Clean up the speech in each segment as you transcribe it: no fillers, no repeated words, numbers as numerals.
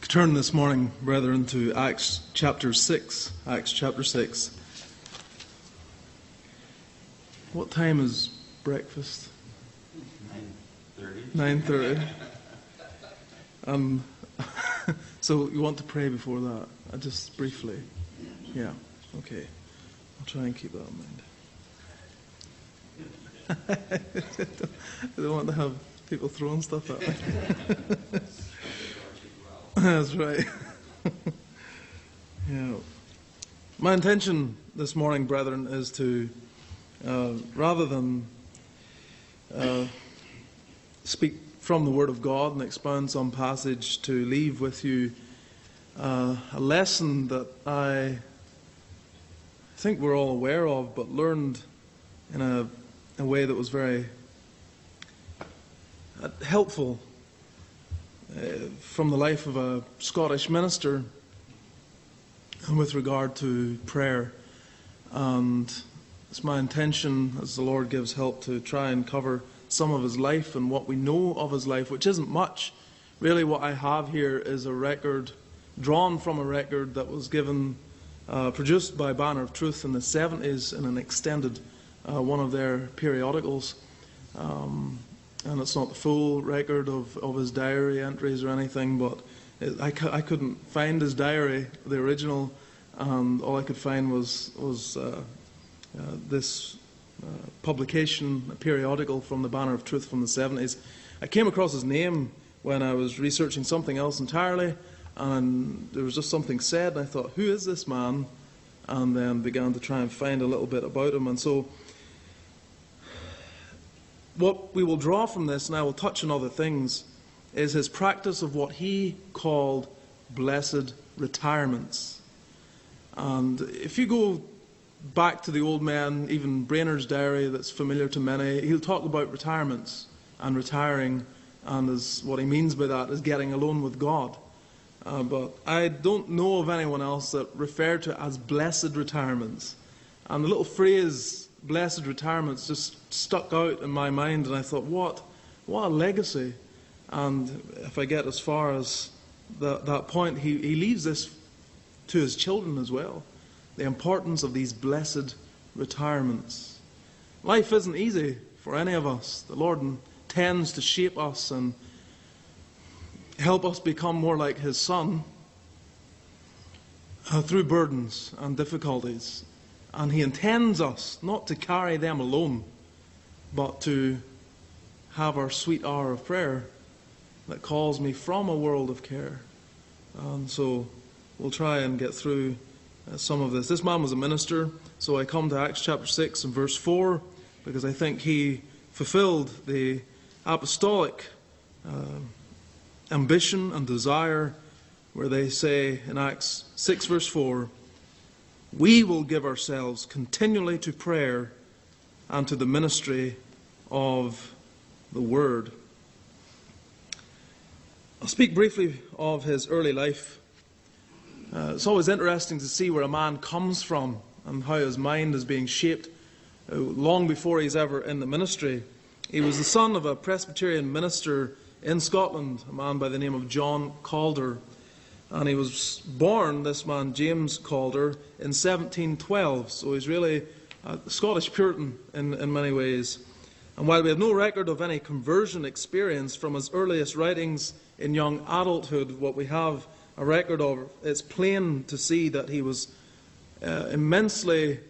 Turn this morning, brethren, to Acts chapter 6. Acts chapter 6. What time is breakfast? 9:30. 9:30. So you want to pray before that? Just briefly. Yeah, okay. I'll try and keep that in mind. I don't want to have people throwing stuff at me. That's right. Yeah. My intention this morning, brethren, is to, rather than speak from the Word of God and expound some passage, to leave with you a lesson that I think we're all aware of, but learned in a way that was very helpful from the life of a Scottish minister with regard to prayer. And it's my intention, as the Lord gives help, to try and cover some of his life and what we know of his life, which isn't much. Really what I have here is a record drawn from a record that was produced by Banner of Truth in the 70s in an extended one of their periodicals. And it's not the full record of his diary entries or anything, but I couldn't find his diary, the original, and all I could find was this publication, a periodical from the Banner of Truth from the 70s. I came across his name when I was researching something else entirely, and there was just something said, and I thought, who is this man? And then began to try and find a little bit about him. And so what we will draw from this, and I will touch on other things, is his practice of what he called blessed retirements. And if you go back to the old man, even Brainerd's diary, that's familiar to many, he'll talk about retirements and retiring, and what he means by that is getting alone with God. But I don't know of anyone else that referred to it as blessed retirements. And the little phrase, blessed retirements, just stuck out in my mind, and I thought, what a legacy. And if I get as far as that point, he leaves this to his children as well, the importance of these blessed retirements. Life isn't easy for any of us. The Lord intends to shape us and help us become more like his Son through burdens and difficulties. And he intends us not to carry them alone, but to have our sweet hour of prayer that calls me from a world of care. And so we'll try and get through some of this. This man was a minister, so I come to Acts chapter 6 and verse 4, because I think he fulfilled the apostolic ambition and desire, where they say in Acts 6 verse 4, we will give ourselves continually to prayer and to the ministry of the Word. I'll speak briefly of his early life. It's always interesting to see where a man comes from and how his mind is being shaped long before he's ever in the ministry. He was the son of a Presbyterian minister in Scotland, a man by the name of John Calder. And he was born, this man, James Calder, in 1712. So he's really a Scottish Puritan in many ways. And while we have no record of any conversion experience from his earliest writings in young adulthood, what we have a record of, it's plain to see that he was immense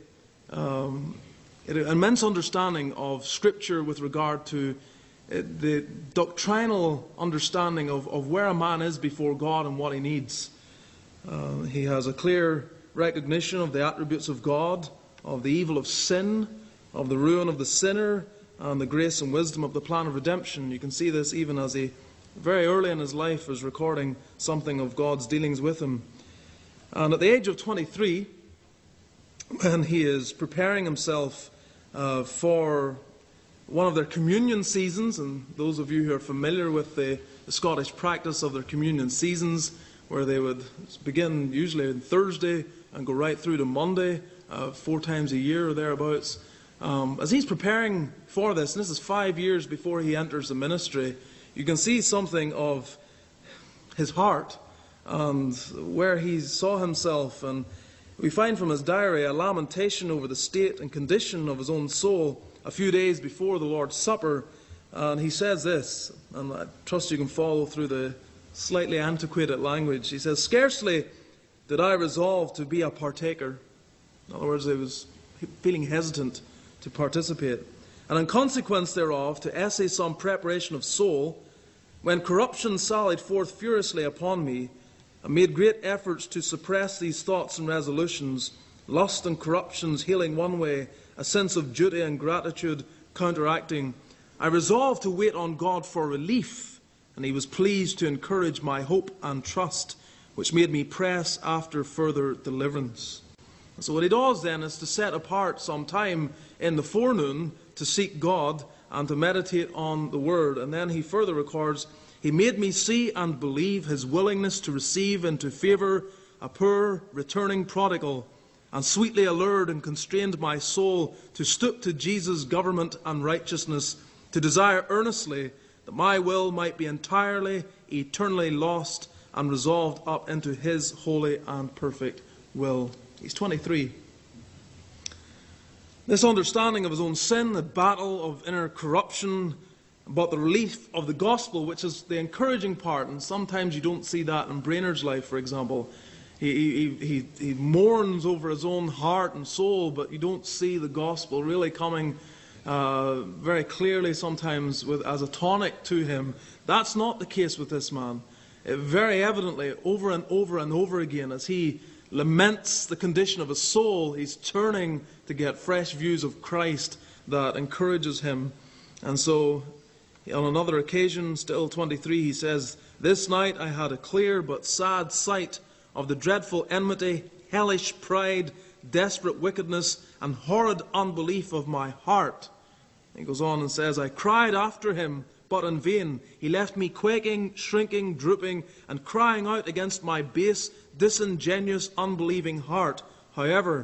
understanding of Scripture with regard to the doctrinal understanding of where a man is before God and what he needs. He has a clear recognition of the attributes of God, of the evil of sin, of the ruin of the sinner, and the grace and wisdom of the plan of redemption. You can see this even as he, very early in his life, is recording something of God's dealings with him. And at the age of 23, when he is preparing himself for one of their communion seasons, and those of you who are familiar with the Scottish practice of their communion seasons, where they would begin usually on Thursday and go right through to Monday, 4 times a year or thereabouts. As he's preparing for this, and this is 5 years before he enters the ministry, you can see something of his heart and where he saw himself. And we find from his diary a lamentation over the state and condition of his own soul a few days before the Lord's Supper. And he says this, and I trust you can follow through the slightly antiquated language. He says, "Scarcely did I resolve to be a partaker." In other words, he was feeling hesitant to participate. "And in consequence thereof, to essay some preparation of soul, when corruption sallied forth furiously upon me, I made great efforts to suppress these thoughts and resolutions, lust and corruptions healing one way, a sense of duty and gratitude counteracting. I resolved to wait on God for relief, and he was pleased to encourage my hope and trust, which made me press after further deliverance." And so what he does then is to set apart some time in the forenoon to seek God and to meditate on the Word. And then he further records, "He made me see and believe his willingness to receive into favour a poor returning prodigal, and sweetly allured and constrained my soul to stoop to Jesus' government and righteousness, to desire earnestly that my will might be entirely, eternally lost and resolved up into his holy and perfect will." He's 23. This understanding of his own sin, the battle of inner corruption, but the relief of the gospel, which is the encouraging part, and sometimes you don't see that in Brainerd's life, for example. He mourns over his own heart and soul, but you don't see the gospel really coming very clearly sometimes as a tonic to him. That's not the case with this man. Very evidently, over and over and over again, as he laments the condition of his soul, he's turning to get fresh views of Christ that encourages him. And so, on another occasion, still 23, he says, "This night I had a clear but sad sight of the dreadful enmity, hellish pride, desperate wickedness, and horrid unbelief of my heart." He goes on and says, "I cried after him, but in vain. He left me quaking, shrinking, drooping, and crying out against my base, disingenuous, unbelieving heart. However,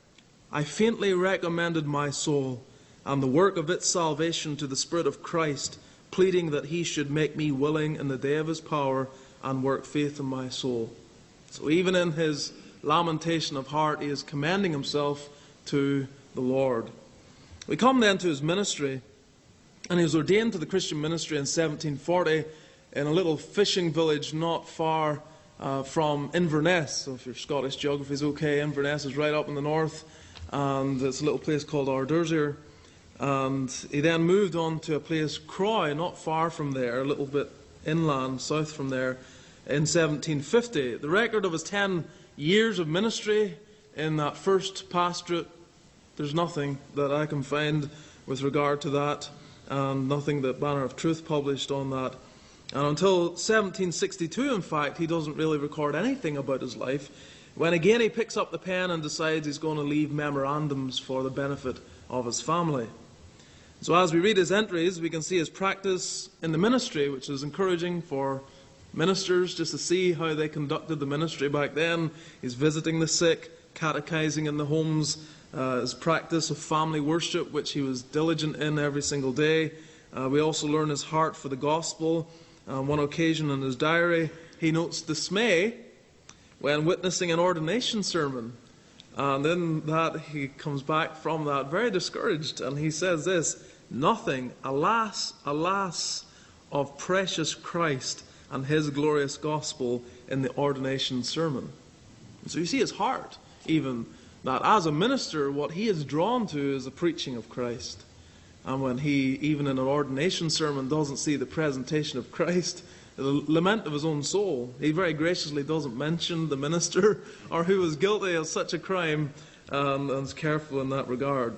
I faintly recommended my soul and the work of its salvation to the Spirit of Christ, pleading that he should make me willing in the day of his power and work faith in my soul." So even in his lamentation of heart, he is commending himself to the Lord. We come then to his ministry, and he was ordained to the Christian ministry in 1740 in a little fishing village not far from Inverness. So if your Scottish geography is okay, Inverness is right up in the north, and it's a little place called Ardursier. And he then moved on to a place, Croy, not far from there, a little bit inland, south from there, in 1750. The record of his 10 years of ministry in that first pastorate, there's nothing that I can find with regard to that, and nothing that Banner of Truth published on that. And until 1762, in fact, he doesn't really record anything about his life, when again he picks up the pen and decides he's going to leave memorandums for the benefit of his family. So as we read his entries, we can see his practice in the ministry, which is encouraging for ministers just to see how they conducted the ministry back then. He's visiting the sick, catechizing in the homes, his practice of family worship, which he was diligent in every single day. We also learn his heart for the gospel. On one occasion in his diary, he notes dismay when witnessing an ordination sermon. And in that, he comes back from that very discouraged, and he says this: "Nothing, alas, alas, of precious Christ and his glorious gospel in the ordination sermon." And so you see his heart, even, that as a minister, what he is drawn to is the preaching of Christ. And when he, even in an ordination sermon, doesn't see the presentation of Christ, the lament of his own soul, he very graciously doesn't mention the minister or who was guilty of such a crime, and is careful in that regard.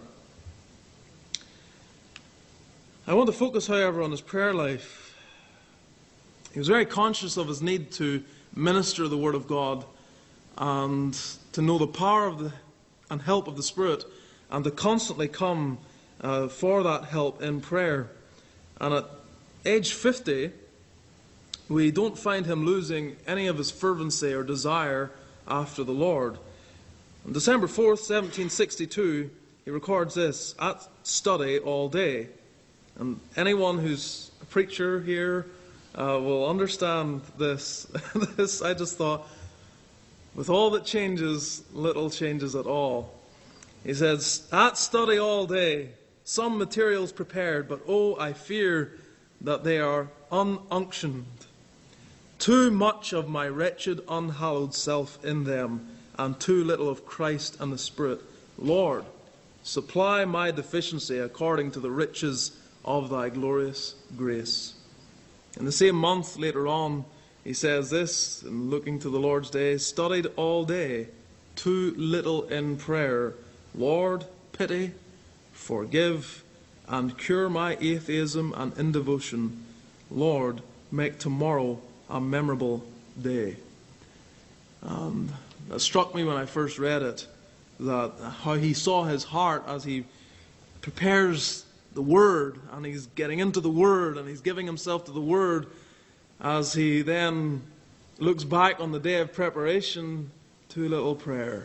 I want to focus, however, on his prayer life. He was very conscious of his need to minister the Word of God and to know the power and help of the Spirit, and to constantly come for that help in prayer. And at age 50, we don't find him losing any of his fervency or desire after the Lord. On December 4th, 1762, he records this: "At study all day." And anyone who's a preacher here will understand this. This, I just thought, with all that changes, little changes at all. He says, at study all day, some materials prepared, but oh, I fear that they are ununctioned. Too much of my wretched, unhallowed self in them, and too little of Christ and the Spirit. Lord, supply my deficiency according to the riches of thy glorious grace. In the same month, later on, he says this, in looking to the Lord's Day, studied all day, too little in prayer. Lord, pity, forgive, and cure my atheism and indevotion. Lord, make tomorrow a memorable day. And it struck me when I first read it, that how he saw his heart as he prepares the Word, and he's getting into the Word, and he's giving himself to the Word, as he then looks back on the day of preparation, too little prayer.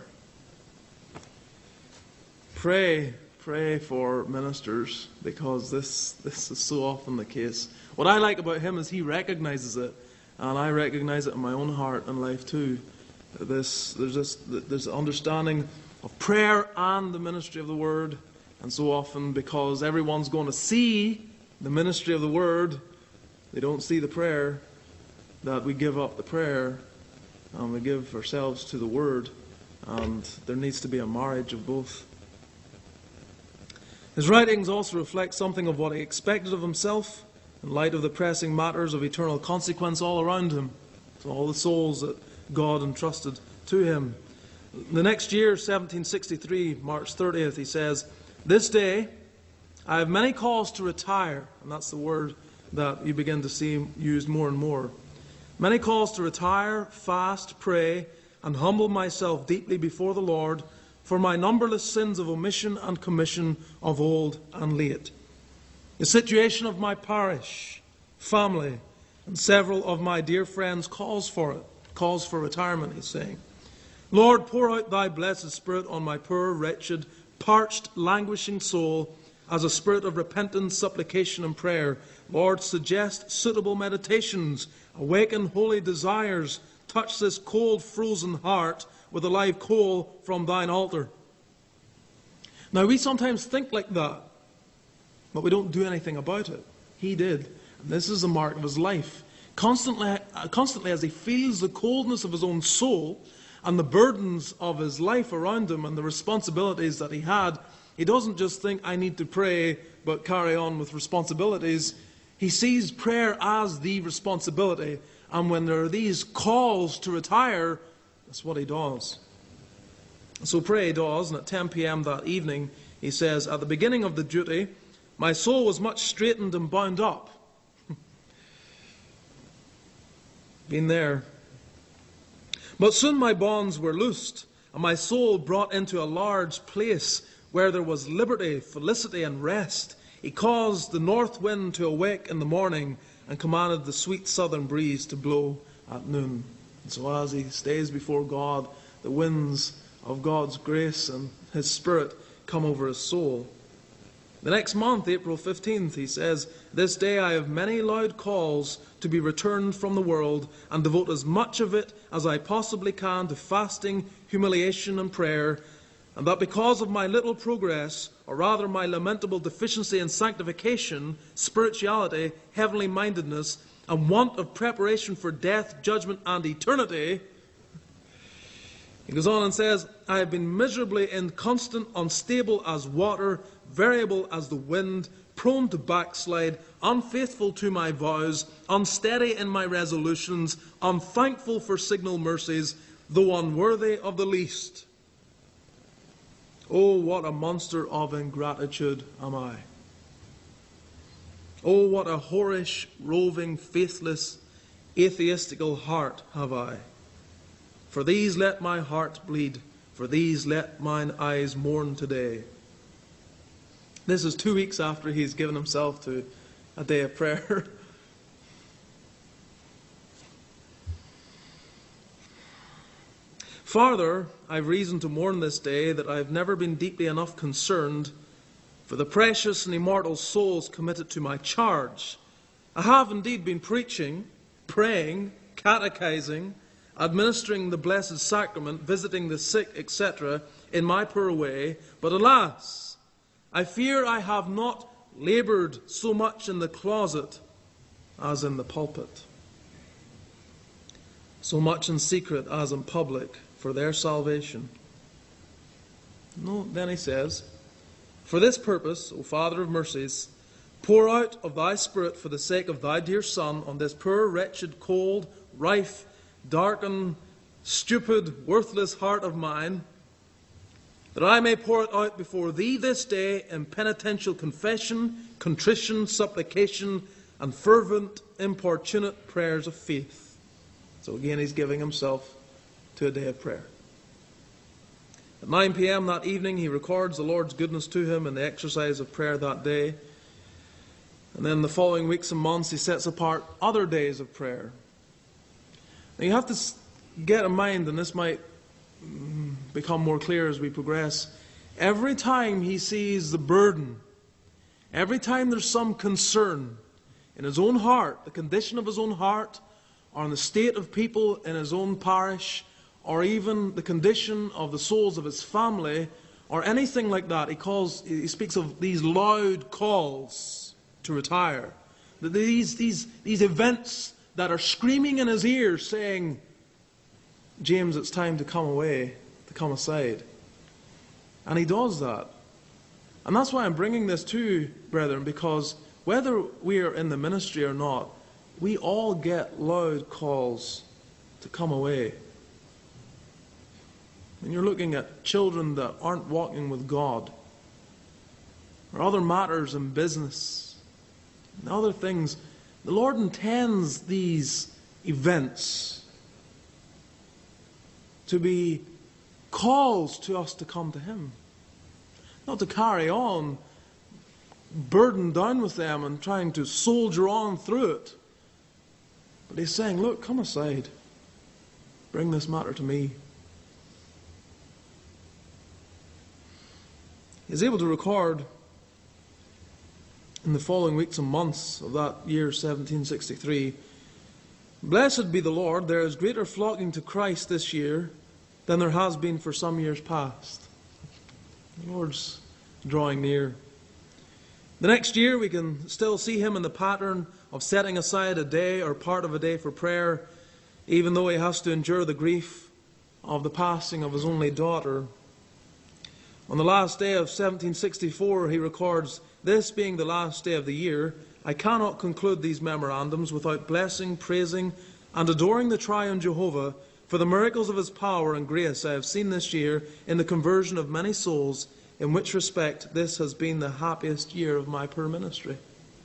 Pray for ministers, because this is so often the case. What I like about him is he recognizes it, and I recognize it in my own heart and life too. There's an understanding of prayer and the ministry of the Word, and so often, because everyone's going to see the ministry of the Word, they don't see the prayer, that we give up the prayer and we give ourselves to the Word, and there needs to be a marriage of both. His writings also reflect something of what he expected of himself in light of the pressing matters of eternal consequence all around him, to all the souls that God entrusted to him. The next year, 1763, March 30th, he says, this day I have many calls to retire, and that's the word that you begin to see used more and more. Many calls to retire, fast, pray, and humble myself deeply before the Lord for my numberless sins of omission and commission of old and late. The situation of my parish, family, and several of my dear friends calls for it, calls for retirement, he's saying. Lord, pour out thy blessed Spirit on my poor, wretched, parched, languishing soul as a spirit of repentance, supplication, and prayer. Lord, suggest suitable meditations, awaken holy desires, touch this cold, frozen heart with a live coal from thine altar. Now, we sometimes think like that, but we don't do anything about it. He did. And this is the mark of his life. Constantly as he feels the coldness of his own soul and the burdens of his life around him and the responsibilities that he had, he doesn't just think, I need to pray, but carry on with responsibilities. He sees prayer as the responsibility. And when there are these calls to retire, that's what he does. So pray he does, and at 10 p.m. that evening, he says, at the beginning of the duty, my soul was much straitened and bound up. Been there. But soon my bonds were loosed, and my soul brought into a large place where there was liberty, felicity, and rest. He caused the north wind to awake in the morning, and commanded the sweet southern breeze to blow at noon. And so as he stays before God, the winds of God's grace and his Spirit come over his soul. The next month, April 15th, he says, this day I have many loud calls to be returned from the world, and devote as much of it as I possibly can to fasting, humiliation, and prayer, and that because of my little progress, or rather my lamentable deficiency in sanctification, spirituality, heavenly mindedness, and want of preparation for death, judgment, and eternity, he goes on and says, I have been miserably inconstant, unstable as water, variable as the wind, prone to backslide, unfaithful to my vows, unsteady in my resolutions, unthankful for signal mercies, though unworthy of the least. Oh, what a monster of ingratitude am I. Oh, what a whorish, roving, faithless, atheistical heart have I. For these let my heart bleed, for these let mine eyes mourn today. This is 2 weeks after he's given himself to a day of prayer. Farther, I have reason to mourn this day that I have never been deeply enough concerned for the precious and immortal souls committed to my charge, I have indeed been preaching, praying, catechizing, administering the Blessed Sacrament, visiting the sick, etc., in my poor way, but alas, I fear I have not laboured so much in the closet as in the pulpit, so much in secret as in public, for their salvation. No, then he says, for this purpose, O Father of mercies, pour out of thy Spirit for the sake of thy dear Son on this poor, wretched, cold, rife, darkened, stupid, worthless heart of mine, that I may pour it out before thee this day in penitential confession, contrition, supplication, and fervent, importunate prayers of faith. So again, he's giving himself to a day of prayer. At 9 p.m. that evening, he records the Lord's goodness to him in the exercise of prayer that day. And then the following weeks and months, he sets apart other days of prayer. Now you have to get in mind, and this might become more clear as we progress, every time he sees the burden, every time there's some concern in his own heart, the condition of his own heart, or in the state of people in his own parish, or even the condition of the souls of his family, or anything like that, he speaks of these loud calls to retire. These events that are screaming in his ears saying, James, it's time to come away, to come aside. And he does that. And that's why I'm bringing this to you, brethren, because whether we are in the ministry or not, we all get loud calls to come away. When you're looking at children that aren't walking with God, or other matters in business, and other things, the Lord intends these events to be calls to us to come to Him. Not to carry on burdened down with them and trying to soldier on through it. But He's saying, look, come aside. Bring this matter to me. He's able to record in the following weeks and months of that year 1763, blessed be the Lord, there is greater flocking to Christ this year than there has been for some years past. The Lord's drawing near. The next year we can still see Him in the pattern of setting aside a day or part of a day for prayer, even though He has to endure the grief of the passing of His only daughter. On the last day of 1764, he records, this being the last day of the year, I cannot conclude these memorandums without blessing, praising, and adoring the Triune Jehovah for the miracles of His power and grace I have seen this year in the conversion of many souls, in which respect this has been the happiest year of my poor ministry.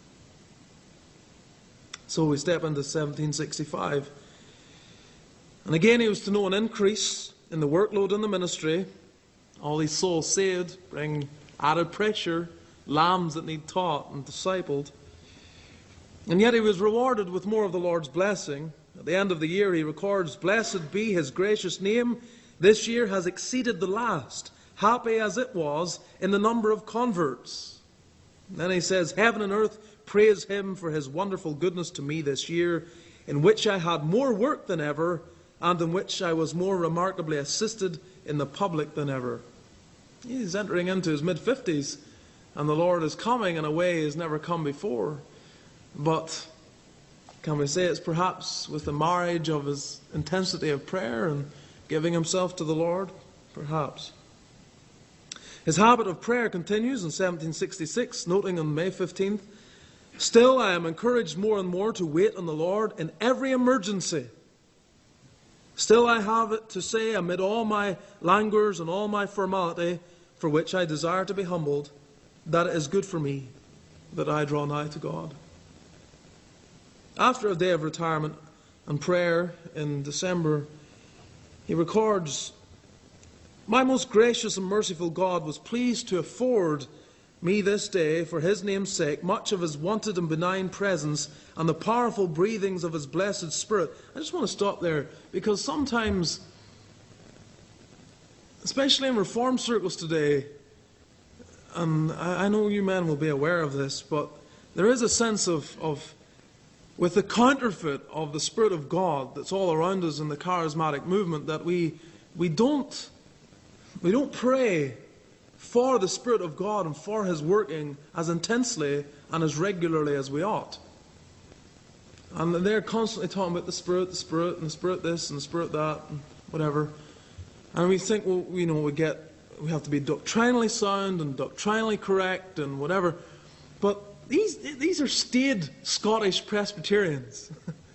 So we step into 1765. And again he was to know an increase in the workload in the ministry. All these souls saved bring added pressure, lambs that need taught and discipled. And yet he was rewarded with more of the Lord's blessing. At the end of the year he records, blessed be His gracious name. This year has exceeded the last, happy as it was in the number of converts. And then he says, heaven and earth praise Him for His wonderful goodness to me this year, in which I had more work than ever, and in which I was more remarkably assisted in the public than ever. He's entering into his mid-50s, and the Lord is coming in a way He has never come before. But can we say it's perhaps with the marriage of his intensity of prayer and giving himself to the Lord? Perhaps. His habit of prayer continues in 1766, noting on May 15th, still I am encouraged more and more to wait on the Lord in every emergency. Still I have it to say amid all my languors and all my formality, for which I desire to be humbled, that it is good for me that I draw nigh to God. After a day of retirement and prayer in December, he records, my most gracious and merciful God was pleased to afford me this day, for His name's sake, much of His wonted and benign presence and the powerful breathings of His blessed Spirit. I just want to stop there, because sometimes, especially in Reformed circles today, and I know you men will be aware of this, but there is a sense of with the counterfeit of the Spirit of God that's all around us in the charismatic movement, that we don't pray for the Spirit of God and for His working as intensely and as regularly as we ought. And they're constantly talking about the Spirit, and the Spirit this, and the Spirit that, and whatever. And we think, well, we have to be doctrinally sound and doctrinally correct and whatever. But these are staid Scottish Presbyterians.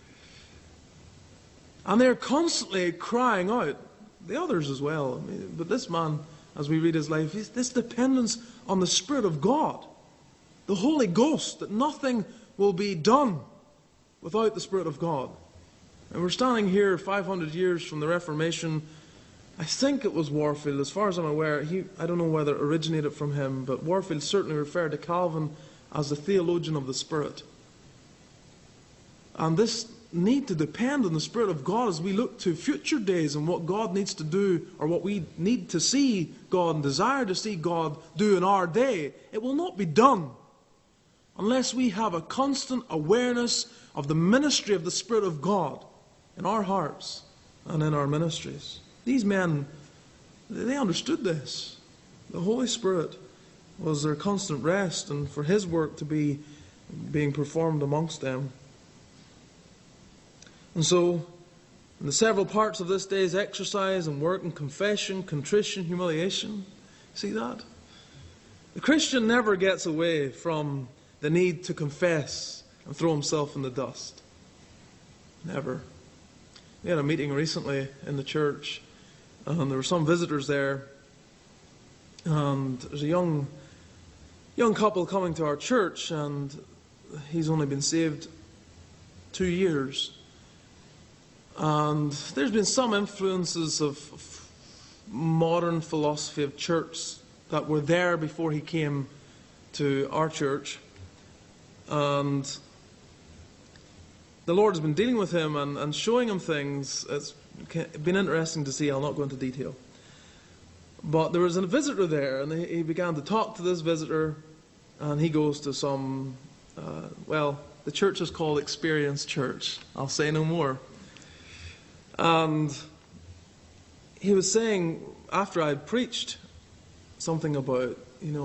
And they're constantly crying out, the others as well. But this man, as we read his life, this dependence on the Spirit of God, the Holy Ghost, that nothing will be done without the Spirit of God. And we're standing here 500 years from the Reformation. I think it was Warfield, as far as I'm aware. I don't know whether it originated from him, but Warfield certainly referred to Calvin as the theologian of the Spirit. And this need to depend on the Spirit of God as we look to future days and what God needs to do, or what we need to see God and desire to see God do in our day, it will not be done unless we have a constant awareness of the ministry of the Spirit of God in our hearts and in our ministries. These men, they understood this. The Holy Spirit was their constant rest, and for His work to be being performed amongst them. And so, in the several parts of this day's exercise and work and confession, contrition, humiliation, see that? The Christian never gets away from the need to confess and throw himself in the dust. Never. We had a meeting recently in the church, and there were some visitors there, and there's a young couple coming to our church, and he's only been saved 2 years. And there's been some influences of modern philosophy of church that were there before he came to our church. And the Lord has been dealing with him and showing him things. It's been interesting to see. I'll not go into detail. But there was a visitor there, and he began to talk to this visitor, and he goes to some, the church is called Experience Church. I'll say no more. And he was saying, after I'd preached something about,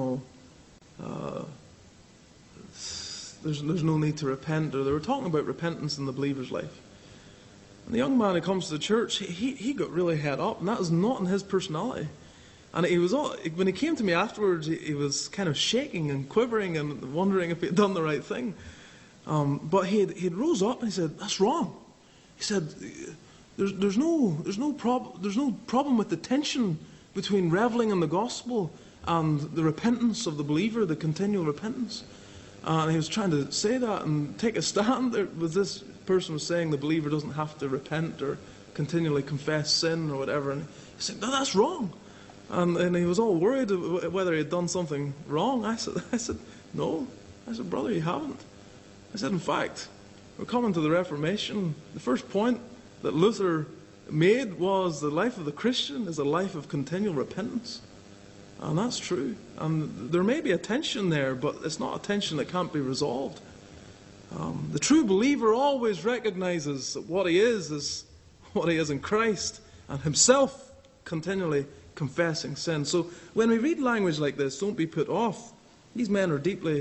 there's no need to repent, or they were talking about repentance in the believer's life. And the young man who comes to the church, he got really head up, and that is not in his personality. And when he came to me afterwards, he was kind of shaking and quivering and wondering if he had done the right thing. But he'd rose up and he said, "That's wrong." He said, There's no problem with the tension between reveling in the gospel and the repentance of the believer, the continual repentance. And he was trying to say that and take a stand. This person was saying the believer doesn't have to repent or continually confess sin or whatever. And he said, "No, that's wrong." And he was all worried whether he had done something wrong. I said, "No." I said, "Brother, you haven't." I said, "In fact, we're coming to the Reformation. The first point that Luther made was the life of the Christian is a life of continual repentance." And that's true. And there may be a tension there, but it's not a tension that can't be resolved. The true believer always recognizes that what he is what he is in Christ, and himself continually confessing sin. So when we read language like this, don't be put off. These men are deeply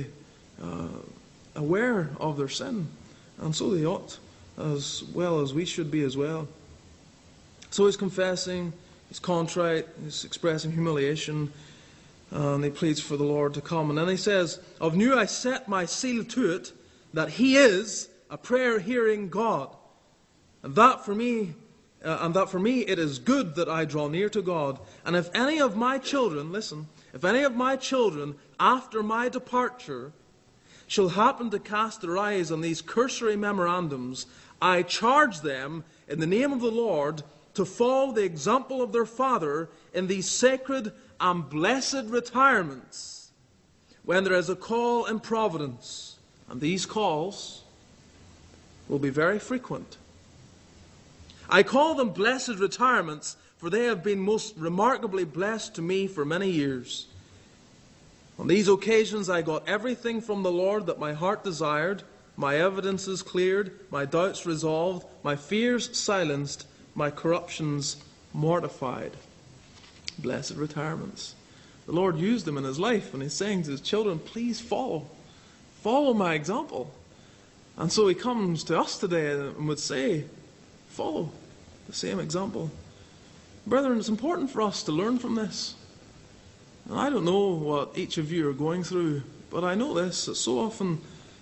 aware of their sin, and so they ought, as well as we should be as well. So he's confessing, he's contrite, he's expressing humiliation, and he pleads for the Lord to come. And then he says, "Of new I set my seal to it, that He is a prayer-hearing God, and that for me it is good that I draw near to God. And if any of my children," listen, "if any of my children after my departure shall happen to cast their eyes on these cursory memorandums, I charge them in the name of the Lord to follow the example of their father in these sacred and blessed retirements, when there is a call in providence." And these calls will be very frequent. "I call them blessed retirements, for they have been most remarkably blessed to me for many years. On these occasions I got everything from the Lord that my heart desired, my evidences cleared, my doubts resolved, my fears silenced, my corruptions mortified. Blessed retirements. The Lord used them in his life, and he's saying to his children, please follow. Follow my example. And so he comes to us today and would say, follow the same example. Brethren, it's important for us to learn from this. And I don't know what each of you are going through, but I know this, that so often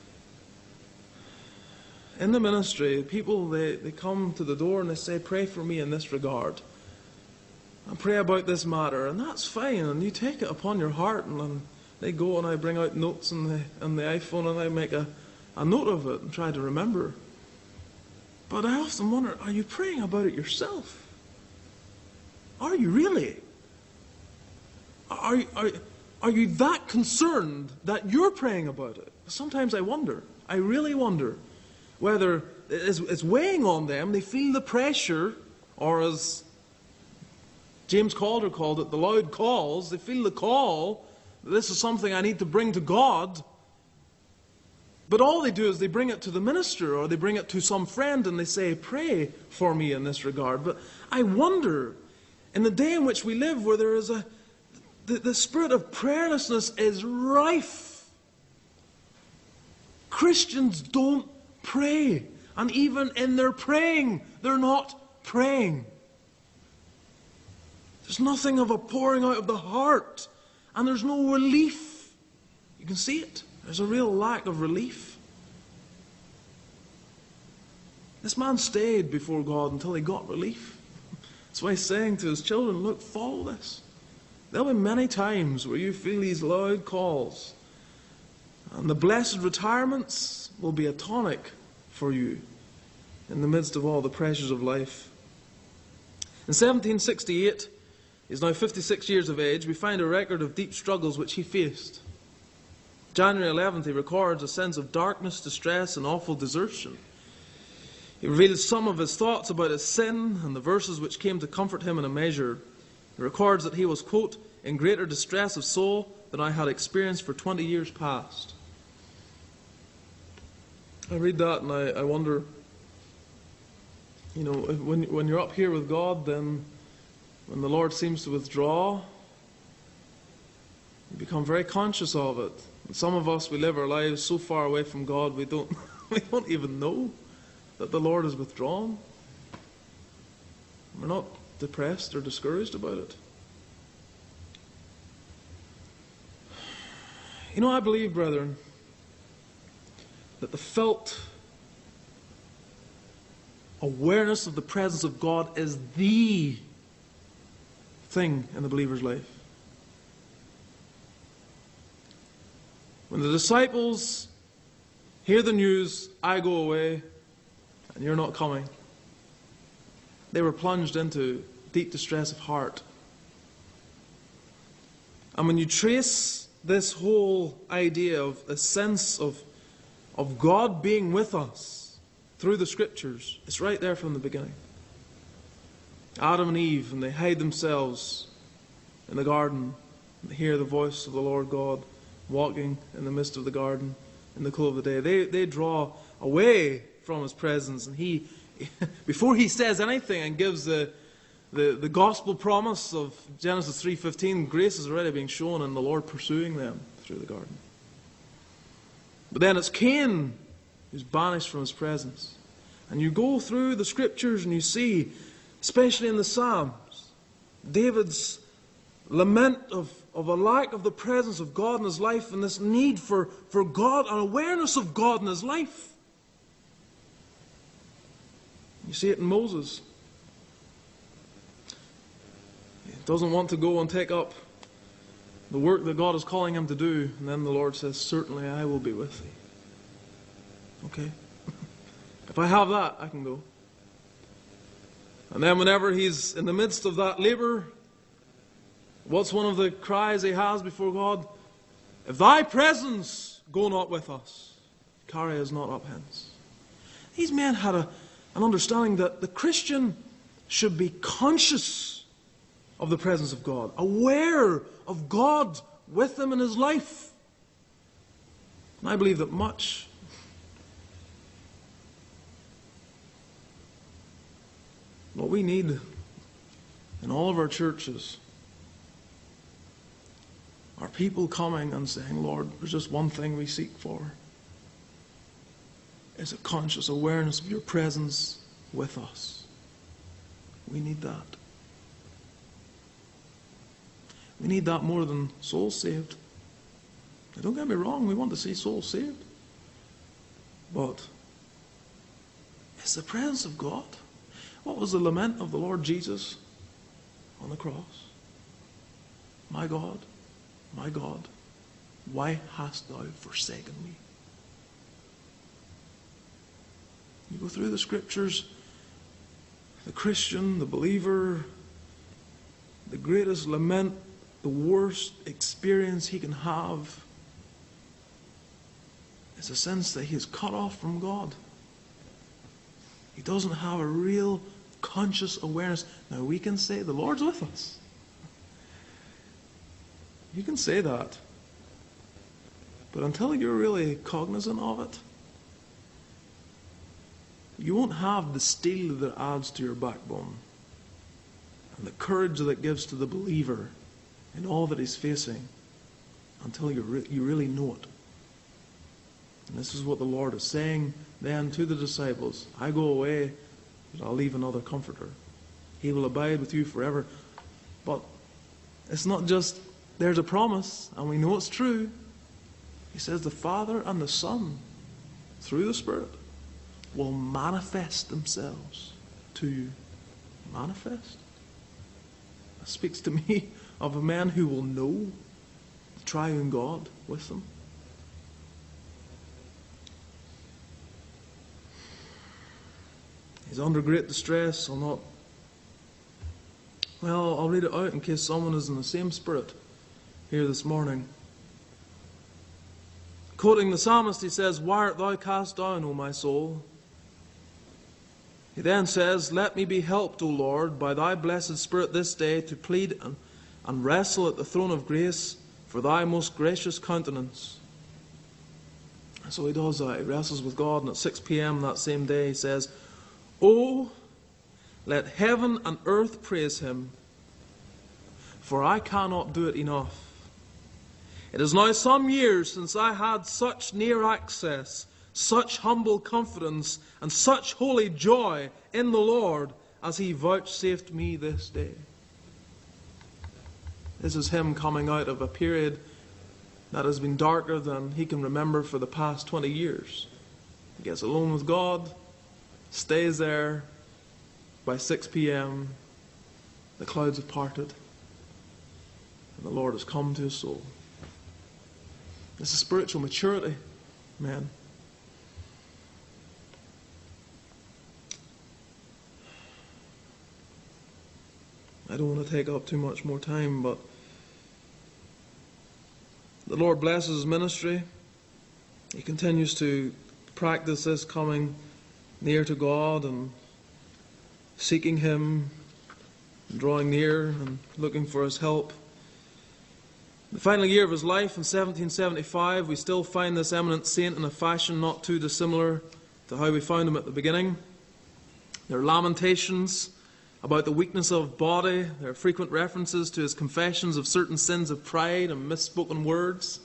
in the ministry, people, they come to the door and they say, pray for me in this regard. And pray about this matter. And that's fine, and you take it upon your heart, and they go and I bring out notes on the iPhone and I make a note of it and try to remember. But I often wonder, are you praying about it yourself? Are you really? Are you that concerned that you're praying about it? Sometimes I wonder. I really wonder whether it's weighing on them. They feel the pressure, or as James Calder called it, the loud calls. They feel the call. This is something I need to bring to God. But all they do is they bring it to the minister, or they bring it to some friend, and they say, pray for me in this regard. But I wonder, in the day in which we live, where there is the spirit of prayerlessness is rife. Christians don't pray. And even in their praying, they're not praying. There's nothing of a pouring out of the heart. And there's no relief. You can see it. There's a real lack of relief. This man stayed before God until he got relief. That's why he's saying to his children, look, follow this. There'll be many times where you feel these loud calls. And the blessed retirements will be a tonic for you in the midst of all the pressures of life. In 1768, he's now 56 years of age, we find a record of deep struggles which he faced. January 11th, he records a sense of darkness, distress, and awful desertion. He reveals some of his thoughts about his sin and the verses which came to comfort him in a measure. He records that he was, quote, in greater distress of soul than I had experienced for 20 years past. I read that and I wonder, when you're up here with God, then when the Lord seems to withdraw, you become very conscious of it. And some of us, we live our lives so far away from God, we don't even know that the Lord is withdrawn. We're not depressed or discouraged about it. I believe, brethren, that the felt awareness of the presence of God is the thing in the believer's life. When the disciples hear the news, I go away and you're not coming, they were plunged into deep distress of heart. And when you trace this whole idea of a sense of God being with us through the Scriptures, it's right there from the beginning. Adam and Eve, and they hide themselves in the garden, and they hear the voice of the Lord God walking in the midst of the garden in the cool of the day. They draw away from His presence, and He, before He says anything and gives the gospel promise of Genesis 3:15, grace is already being shown and the Lord pursuing them through the garden. But then it's Cain who's banished from His presence. And you go through the Scriptures and you see, especially in the Psalms, David's lament of a lack of the presence of God in his life, and this need for God, an awareness of God in his life. You see it in Moses. He doesn't want to go and take up the work that God is calling him to do, and then the Lord says, certainly I will be with thee. Okay? If I have that, I can go. And then whenever he's in the midst of that labor, what's one of the cries he has before God? If thy presence go not with us, carry us not up hence. These men had an understanding that the Christian should be conscious of the presence of God, aware of God with them in his life. And I believe that much What we need in all of our churches are people coming and saying, Lord, there's just one thing we seek for. It's a conscious awareness of your presence with us. We need that. We need that more than souls saved. Now, don't get me wrong, we want to see souls saved. But it's the presence of God. What was the lament of the Lord Jesus on the cross? My God, why hast thou forsaken me? You go through the scriptures, the Christian, the believer, the greatest lament, the worst experience he can have is a sense that he is cut off from God. He doesn't have a real conscious awareness. Now we can say the Lord's with us. You can say that. But until you're really cognizant of it, you won't have the steel that adds to your backbone and the courage that gives to the believer in all that he's facing until you really know it. And this is what the Lord is saying then to the disciples. I go away, but I'll leave another comforter. He will abide with you forever. But it's not just there's a promise and we know it's true. He says the Father and the Son, through the Spirit, will manifest themselves to you. Manifest? That speaks to me of a man who will know the triune God with them. He's under great distress. I'll read it out in case someone is in the same spirit here this morning. Quoting the psalmist, he says, "Why art thou cast down, O my soul?" He then says, "Let me be helped, O Lord, by thy blessed Spirit this day to plead and wrestle at the throne of grace for thy most gracious countenance." And so he does that. He wrestles with God, and at 6 p.m. that same day he says, "Oh, let heaven and earth praise him, for I cannot do it enough. It is now some years since I had such near access, such humble confidence, and such holy joy in the Lord as he vouchsafed me this day." This is him coming out of a period that has been darker than he can remember for the past 20 years. He gets alone with God, stays there. By 6 p.m., the clouds have parted, and the Lord has come to his soul. This is spiritual maturity, man. I don't want to take up too much more time, but the Lord blesses his ministry. He continues to practice this coming near to God and seeking him, and drawing near and looking for his help. The final year of his life in 1775, we still find this eminent saint in a fashion not too dissimilar to how we found him at the beginning. There are lamentations about the weakness of body. There are frequent references to his confessions of certain sins of pride and misspoken words.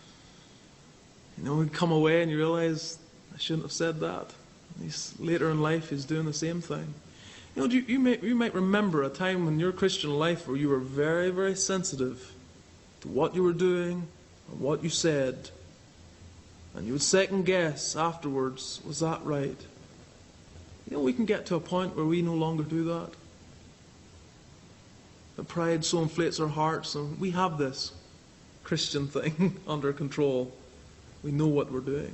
You come away and you realize, I shouldn't have said that. Later in life, he's doing the same thing. You might remember a time in your Christian life where you were very, very sensitive to what you were doing and what you said. And you would second guess afterwards, was that right? We can get to a point where we no longer do that. The pride so inflates our hearts, and we have this Christian thing under control. We know what we're doing.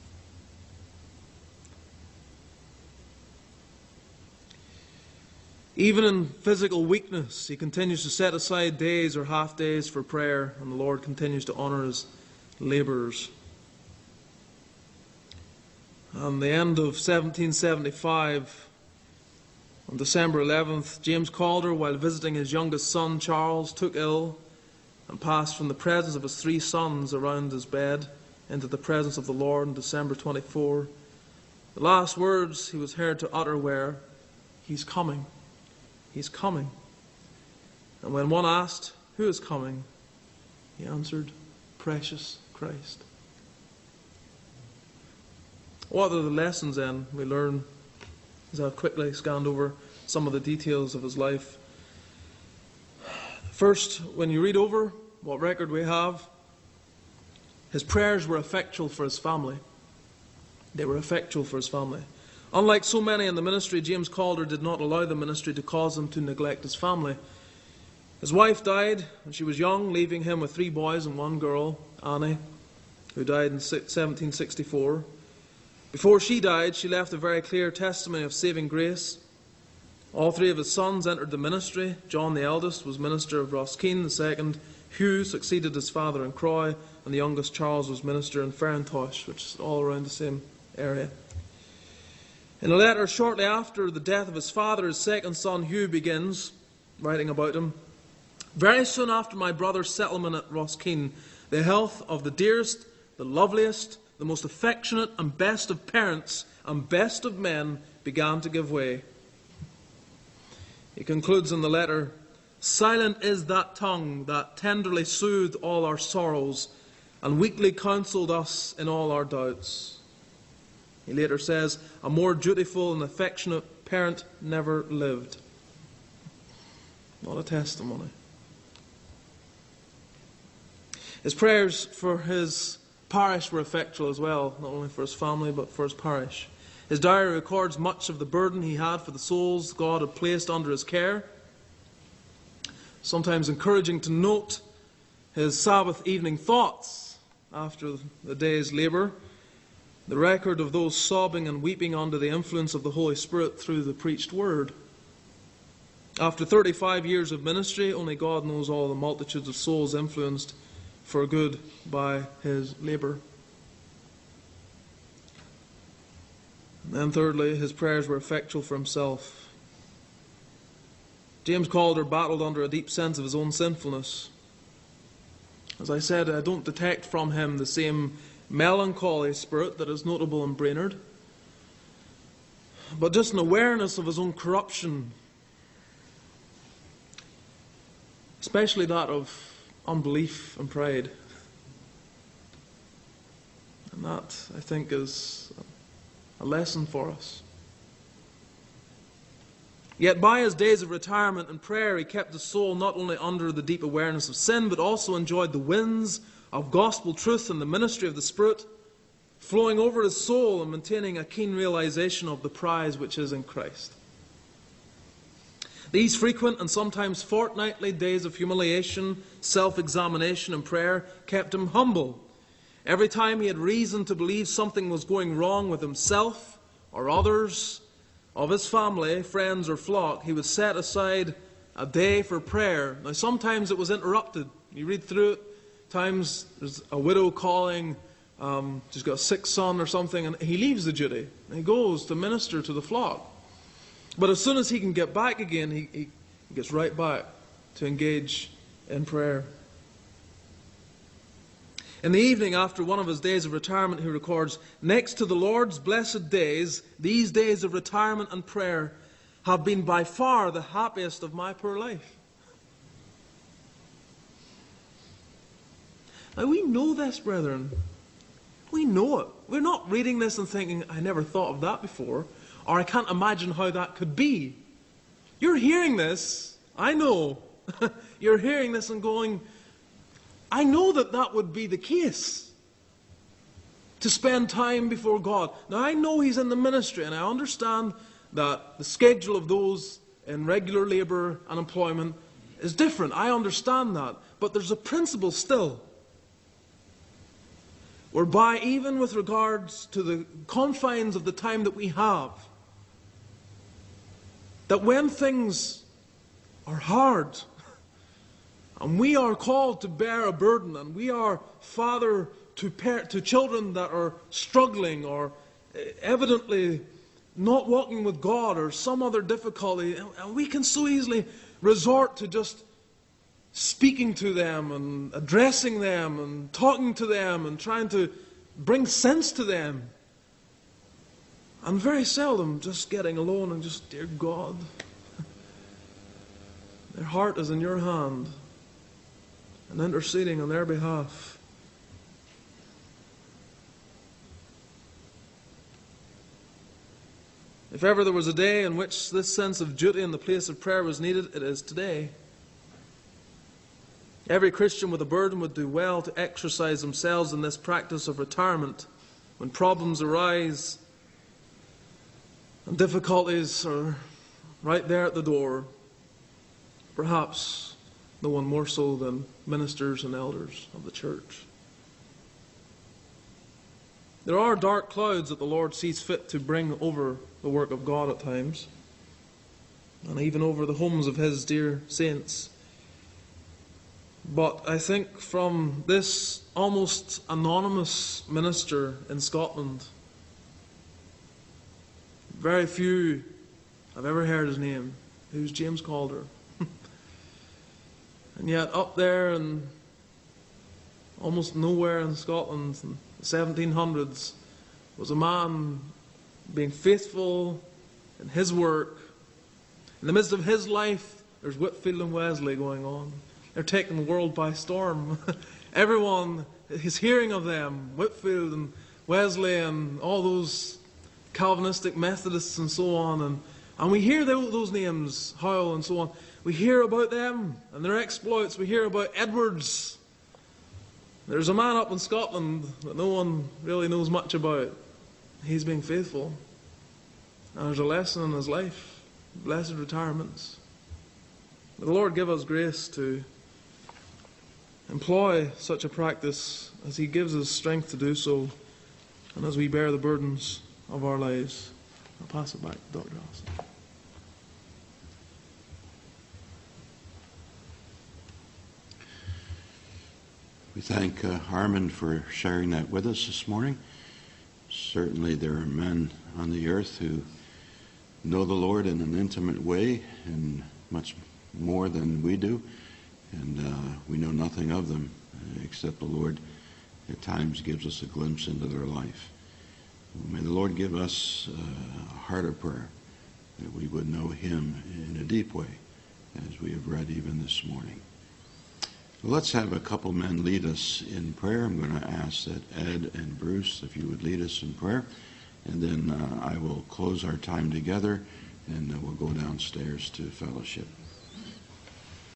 Even in physical weakness, he continues to set aside days or half days for prayer, and the Lord continues to honor his labourers. On the end of 1775, on December 11th, James Calder, while visiting his youngest son Charles, took ill and passed from the presence of his 3 sons around his bed into the presence of the Lord on December 24. The last words he was heard to utter were, "He's coming." He's coming. And when one asked, who is coming? He answered, precious Christ. What are the lessons then we learn as I've quickly scanned over some of the details of his life? First, when you read over what record we have, his prayers were effectual for his family. They were effectual for his family. Unlike so many in the ministry, James Calder did not allow the ministry to cause him to neglect his family. His wife died when she was young, leaving him with 3 boys and 1 girl, Annie, who died in 1764. Before she died, she left a very clear testimony of saving grace. All 3 of his sons entered the ministry. John, the eldest, was minister of Roskeen. The second, Hugh, succeeded his father in Croy. And the youngest, Charles, was minister in Farintosh, which is all around the same area. In a letter shortly after the death of his father, his second son, Hugh, begins writing about him. Very soon after my brother's settlement at Roskeen, the health of the dearest, the loveliest, the most affectionate and best of parents and best of men began to give way. He concludes in the letter, silent is that tongue that tenderly soothed all our sorrows and weakly counselled us in all our doubts. He later says, a more dutiful and affectionate parent never lived. What a testimony. His prayers for his parish were effectual as well, not only for his family but for his parish. His diary records much of the burden he had for the souls God had placed under his care. Sometimes encouraging to note his Sabbath evening thoughts after the day's labour, the record of those sobbing and weeping under the influence of the Holy Spirit through the preached word. After 35 years of ministry, only God knows all the multitudes of souls influenced for good by his labour. And then thirdly, his prayers were effectual for himself. James Calder battled under a deep sense of his own sinfulness. As I said, I don't detect from him the same melancholy spirit that is notable in Brainerd, but just an awareness of his own corruption, especially that of unbelief and pride. And that, I think, is a lesson for us. Yet by his days of retirement and prayer, he kept his soul not only under the deep awareness of sin, but also enjoyed the winds of gospel truth and the ministry of the Spirit flowing over his soul and maintaining a keen realization of the prize which is in Christ. These frequent and sometimes fortnightly days of humiliation, self-examination and prayer kept him humble. Every time he had reason to believe something was going wrong with himself or others of his family, friends or flock, he would set aside a day for prayer. Now sometimes it was interrupted. You read through it, times there's a widow calling, she's got a sick son or something, and he leaves the duty and he goes to minister to the flock. But as soon as he can get back again, he gets right back to engage in prayer. In the evening, after one of his days of retirement, he records, next to the Lord's blessed days, these days of retirement and prayer have been by far the happiest of my poor life. Now we know this, brethren. We know it. We're not reading this and thinking, I never thought of that before, or I can't imagine how that could be. You're hearing this, I know. You're hearing this and going, I know that that would be the case. To spend time before God. Now I know he's in the ministry, and I understand that the schedule of those in regular labour and employment is different. I understand that. But there's a principle still, whereby even with regards to the confines of the time that we have, that when things are hard, and we are called to bear a burden, and we are father to children that are struggling or evidently not walking with God or some other difficulty, and we can so easily resort to just speaking to them and addressing them and talking to them and trying to bring sense to them. And very seldom just getting alone and just, dear God, Their heart is in your hand and interceding on their behalf. If ever there was a day in which this sense of duty in the place of prayer was needed, it is today. Every Christian with a burden would do well to exercise themselves in this practice of retirement when problems arise and difficulties are right there at the door. Perhaps no one more so than ministers and elders of the church. There are dark clouds that the Lord sees fit to bring over the work of God at times, and even over the homes of His dear saints. But I think from this almost anonymous minister in Scotland, very few have ever heard his name, who's James Calder. And yet up there in almost nowhere in Scotland in the 1700s was a man being faithful in his work. In the midst of his life, there's Whitefield and Wesley going on. They're taking the world by storm. Everyone is hearing of them, Whitefield and Wesley and all those Calvinistic Methodists and so on. And we hear those names, Howell and so on. We hear about them and their exploits. We hear about Edwards. There's a man up in Scotland that no one really knows much about. He's being faithful. And there's a lesson in his life. Blessed retirements. May the Lord give us grace to employ such a practice as He gives us strength to do so, and as we bear the burdens of our lives. I'll pass it back to Dr. Allison. We thank Harmon for sharing that with us this morning. Certainly there are men on the earth who know the Lord in an intimate way and much more than we do, and we know nothing of them except the Lord at times gives us a glimpse into their life. May the Lord give us a heart of prayer, that we would know Him in a deep way, as we have read even this morning. Let's have a couple men lead us in prayer. I'm going to ask that Ed and Bruce, if you would lead us in prayer, and then I will close our time together, and we'll go downstairs to fellowship.